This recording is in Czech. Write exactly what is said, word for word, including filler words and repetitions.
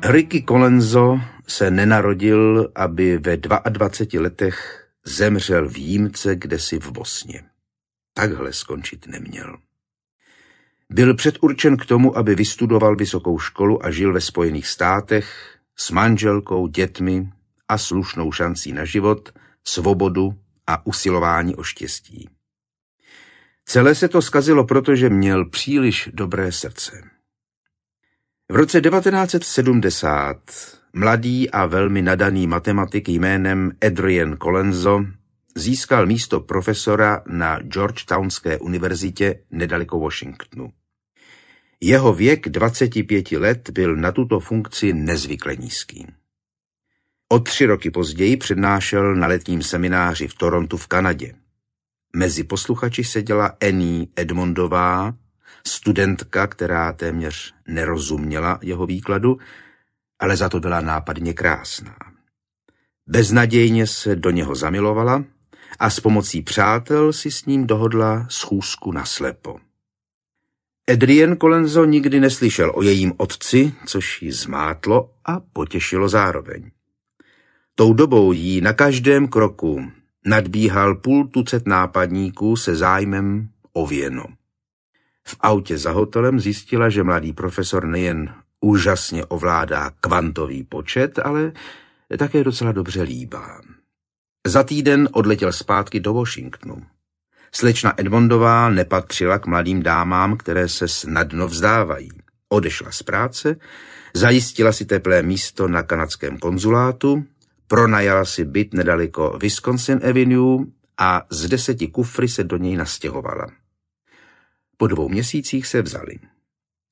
Ricky Colenso se nenarodil, aby ve dvaceti dvou letech zemřel v jímce kdesi v Bosně. Takhle skončit neměl. Byl předurčen k tomu, aby vystudoval vysokou školu a žil ve Spojených státech s manželkou, dětmi a slušnou šancí na život, svobodu a usilování o štěstí. Celé se to zkazilo, protože měl příliš dobré srdce. V roce devatenáct set sedmdesát mladý a velmi nadaný matematik jménem Adrian Colenso získal místo profesora na Georgetownské univerzitě nedaleko Washingtonu. Jeho věk dvaceti pěti let byl na tuto funkci nezvykle nízký. O tři roky později přednášel na letním semináři v Torontu v Kanadě. Mezi posluchači seděla Annie Edmondová, studentka, která téměř nerozuměla jeho výkladu, ale za to byla nápadně krásná. Beznadějně se do něho zamilovala a s pomocí přátel si s ním dohodla schůzku naslepo. Adrian Colenso nikdy neslyšel o jejím otci, což ji zmátlo a potěšilo zároveň. Tou dobou jí na každém kroku nadbíhal půl tucet nápadníků se zájmem o věno. V autě za hotelem zjistila, že mladý profesor nejen úžasně ovládá kvantový počet, ale také docela dobře líbá. Za týden odletěl zpátky do Washingtonu. Slečna Edmondová nepatřila k mladým dámám, které se snadno vzdávají. Odešla z práce, zajistila si teplé místo na kanadském konzulátu, pronajala si byt nedaleko Wisconsin Avenue a z deseti kufry se do něj nastěhovala. Po dvou měsících se vzali.